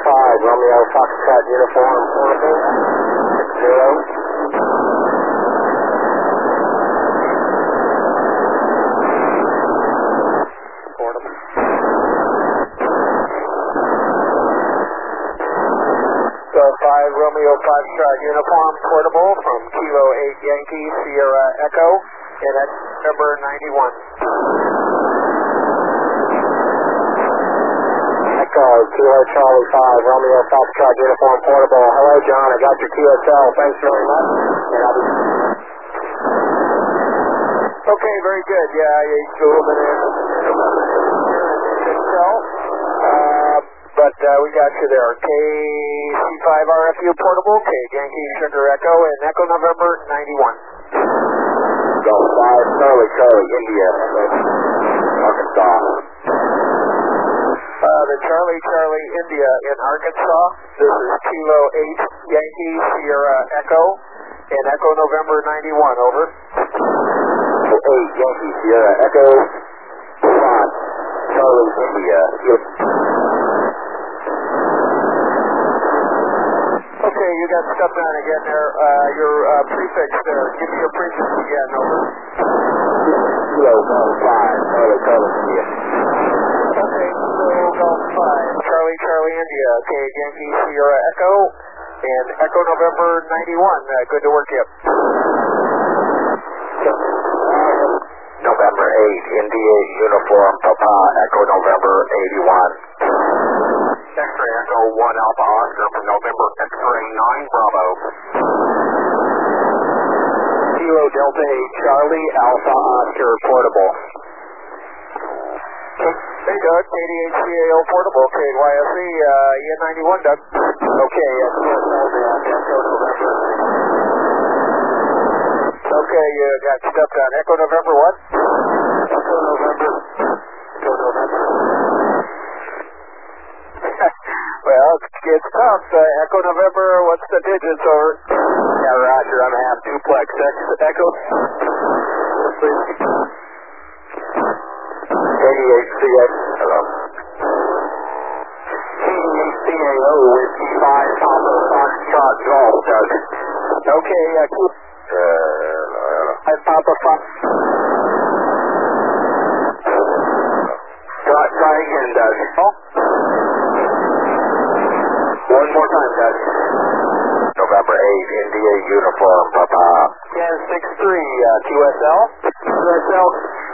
Romeo Foxtrot uniform portable 60. So 5 Romeo Foxtrot uniform portable from Kilo 8 Yankee Sierra Echo and that's number 91. Echo Kilo Charlie 5 Romeo Foxtrot uniform portable. Hello John, I got your QSL. Thanks very much. And I'll be... Okay, very good. Yeah, I ate a little bit of but we got you there. KC5 RFU portable, K Yankee Sugar Echo, and Echo November 91. Golf 5 Charlie India, Arkansas. The Charlie India in Arkansas. This is Kilo 8 Yankee Sierra Echo, and Echo November 91. Over. 8 Yankee Sierra Echo, Charlie India. Okay, you got stuff down again there. Your prefix there. Give me your prefix again. Over. Kilo Golf 5 Charlie India. Okay, Kilo Golf 5 Charlie India. Okay, Yankee Sierra Echo and Echo November 91. Good to work you. November 8 India uniform Papa Echo November 81. X-ray Echo 1 Alpha Oscar from November X-ray 9 Bravo. Kilo Delta 8 Charlie Alpha Oscar portable. Hey Doug, KDHCAO portable, KYSE, EN91 Doug. Okay, Echo November. Okay, you got stuff down. Echo November what? Echo November. Well, it's tough. Echo November, what's the digits over? Yeah, Roger, I'm half duplex. Echo. 88CX. Hello. KDHCAO with 5 Papa Foxtrot Golf, Doug. Okay, Papa Fox. Try again, Doug. Oh. One more time, Doug. November 8, India uniform, Papa. 1063, QSL. QSL.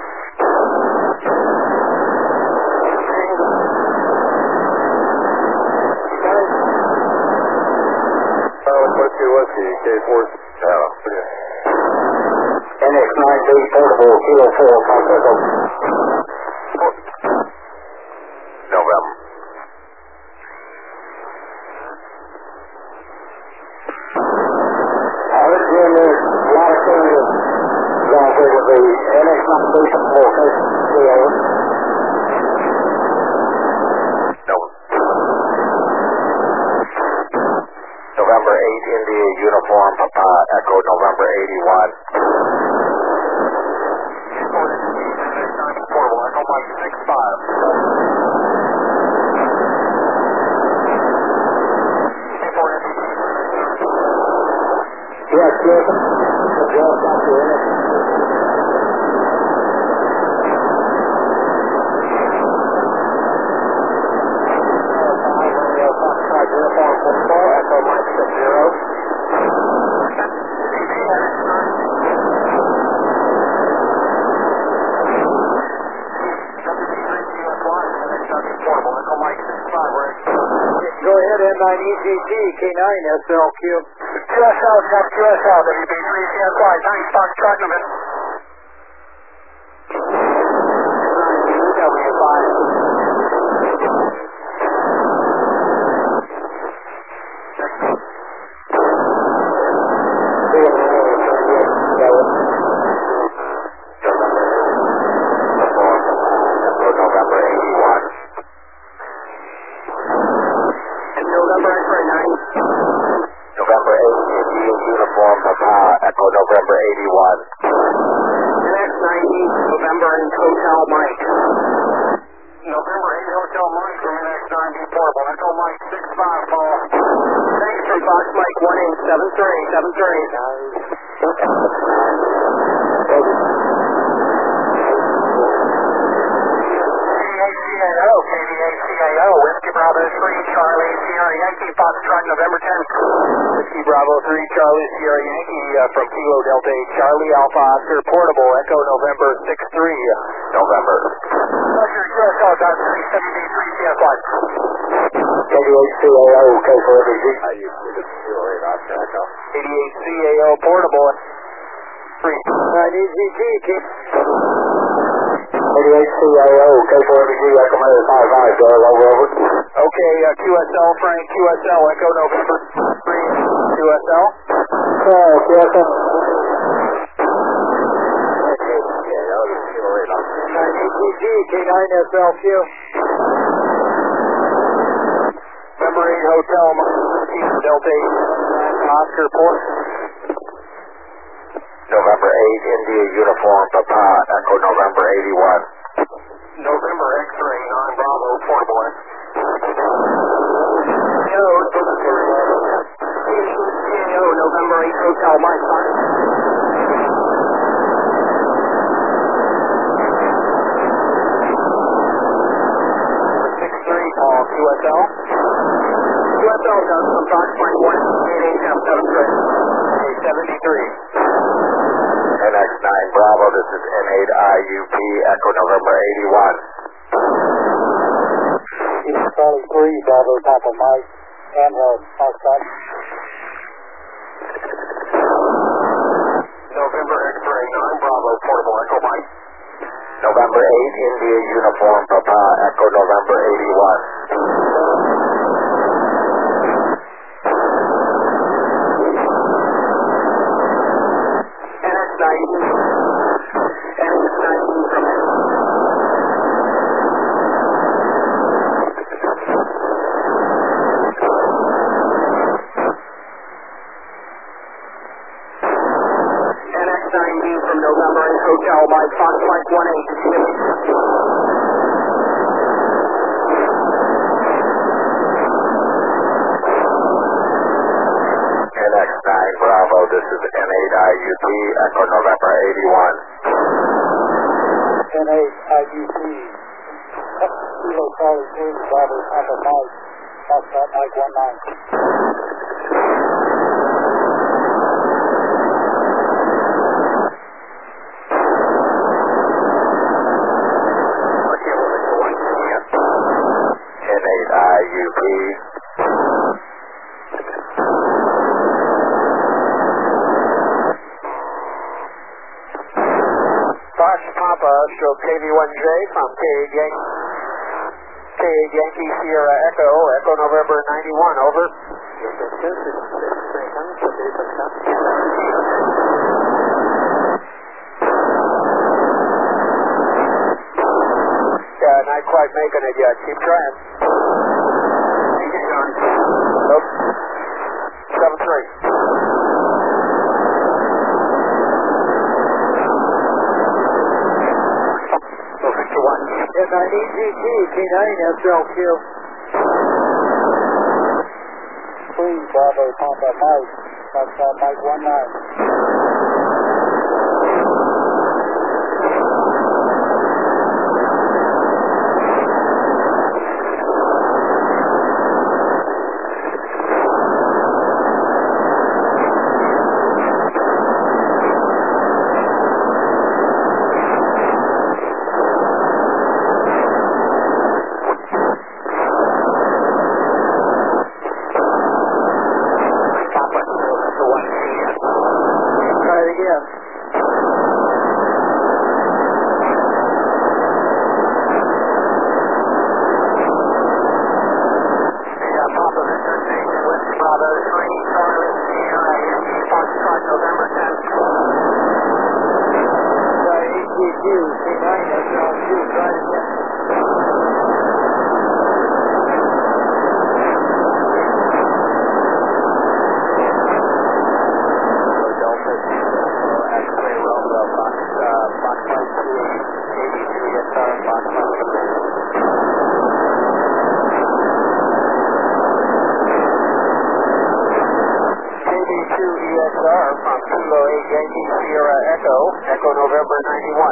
Let's see, K4. NX9B portable, Kilo 4, Papa. November. There's a lot of things going through with the NX9B portable, Kilo. November 8 India uniform, Papa Echo November 81. Portable Echo Mike 65. Yes, yes. Uniform football, Echo Mike 60. Portable, Echo Mike 65. Go ahead, N9EGG, K9, SLQ. QSL, check QSL, WB3 CSY, 9 Foxtrot number. November 8, Indian uniform, Papa, Echo November 81. NX90, November and Hotel Mike. November 8 Hotel Mike from NX9B Portable. Echo Mike 65, Paul. Thanks for Fox Mike 1873, 73. KDACAO, Whiskey Bravo 3, Charlie, Sierra Yankee, Foxtrot, November 10th. Whiskey Bravo 3, Charlie, Sierra Yankee, from Kilo Delta 8, Charlie, Alpha Oscar, Portable, Echo November 6-3, November. Roger, QSL, got 373, CS1. KDACAO, K4MG. I used to do 08 Oscar, Echo. KDACAO, Portable, 3. EGG, keep. KDACAO, K4MG, Echo Mother 55, over. Okay, QSL, Frank, QSL, Echo November 3, QSL. QSL. EGG, K9SLQ. Number 8 Hotel, Delta 8, Oscar Port. November 8, India Uniform, Papa, Echo November 81. November X-ray, 9 Bravo, Portable. November 8 Hotel, Mike. 6-3, Paul, QSL. QSL does some Fox Mike 1, 8 73. NX9 Bravo, this is N8IUP, Echo November 81. East Charlie 3, Bravo, Papa Mike, and Foxtrot. November X-ray 9 Bravo, Portable, Echo Mike. November 8, India Uniform, Papa, Echo November 81. From November 8 Hotel by Fox Mike 1-8. NX9 Bravo, this is N8IUP, Echo November 81. N8IUP, Kilo Charlie 3, Bravo, Papa Mike, Foxtrot Mike 19. N8IUP. Fox Papa, show KV1J from K8 Yankee Sierra Echo, Echo November 91, over. Yeah, not quite making it yet. Keep trying. Nope. 7-3. Yes, I need GG, K9SLQ. Please, Bravo, Papa Mike. That's Mike 19. Try it again. November 10th. EGQ, K9SLQ, try it again. Delta, X-ray Romeo, Fox Mike 2, 83, Fox Mike 2. XR from Kilo 8 Yankee Sierra Echo, Echo November 91.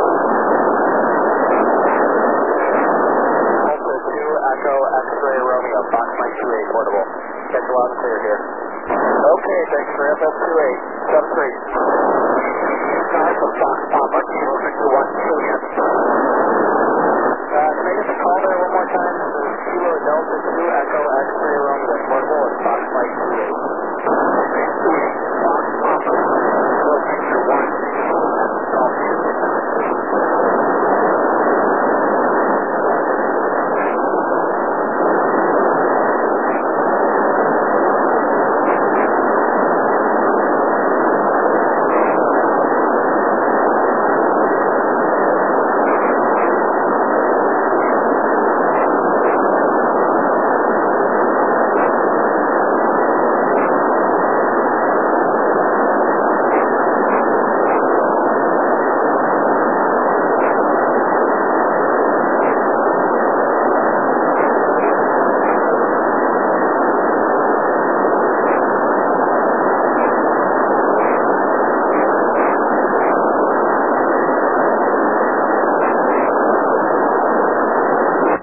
Delta 2 Echo X-Ray Romeo, Fox Mike 28 portable. Catch you loud and clear here. Okay, thanks for FM 28, sub 3.